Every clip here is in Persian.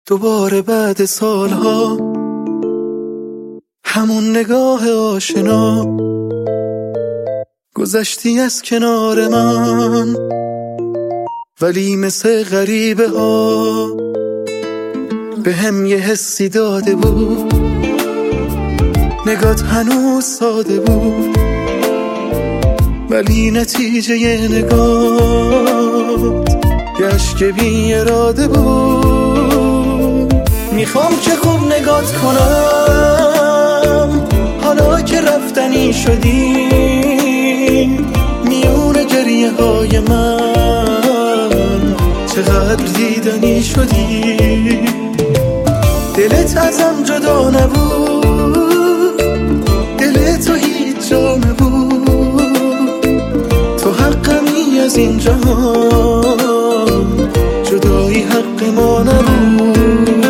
دوباره بعد سالها همون نگاه آشنا، گذشتی از کنار من ولی مثل غریبه ها به هم یه حسی داده بود. نگات هنوز ساده بود ولی نتیجه یه نگات گشت بی اراده بود. میخوام که خوب نگات کنم حالا که رفتنی شدی، میون گریه های من چقدر دیدنی شدی. دلت ازم جدا نبود، دل تو هیچ جا نبود، تو حقمی از این جهان، جدایی حق ما نبود.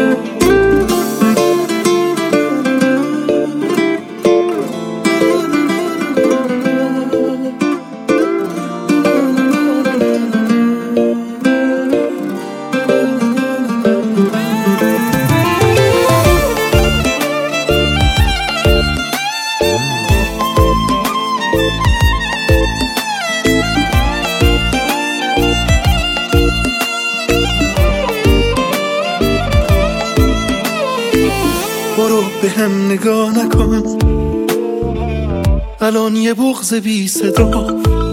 برو به هم نگاه نکن، الان یه بغض بی صدا.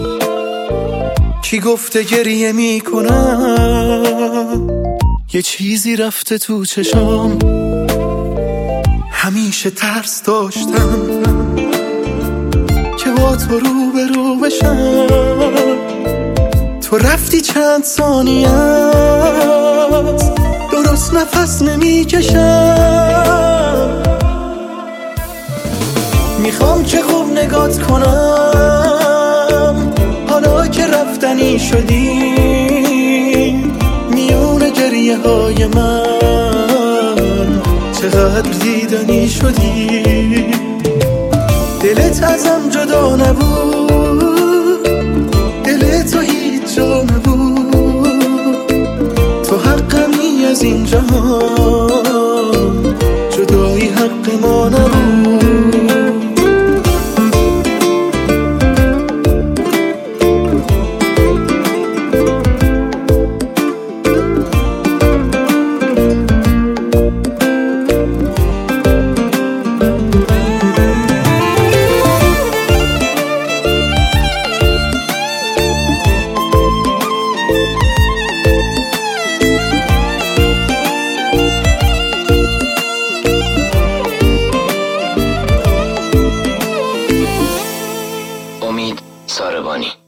کی گفته گریه میکنم، یه چیزی رفته تو چشام. همیشه ترس داشتم که با تو روبرو بشم، تو رفتی چند ثانیه درست نفس نمیکشم. میخوام که خوب نگات کنم حالا که رفتنی شدی، میون گریه های من چقدر دیدنی شدی. دلت ازم جدا نبود، دل تو هیچ جا نبود، تو حقمی از این جهان، جدایی حق ما نبود. امید ساربانی.